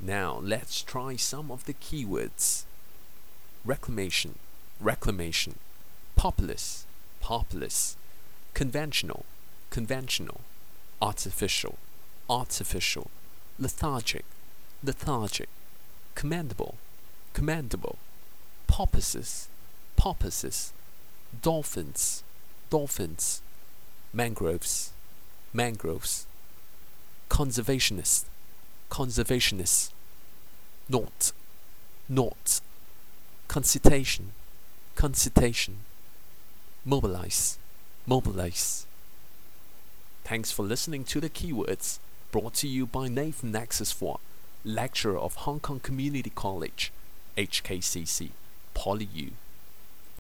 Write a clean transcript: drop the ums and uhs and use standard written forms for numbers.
Now let's try some of the keywords. Reclamation, reclamation. Populous, populous. Conventional, conventional. Artificial, artificial. Lethargic, lethargic. Commendable, commendable. Porpoises, porpoises. Dolphins, dolphins. Mangroves, mangroves. Conservationist, conservationist. Naught, naught. Concitation, concitation. Mobilize, mobilize. Thanks for listening to the keywords, brought to you by Nathan Nexus 4, lecturer of Hong Kong Community College, HKCC, PolyU.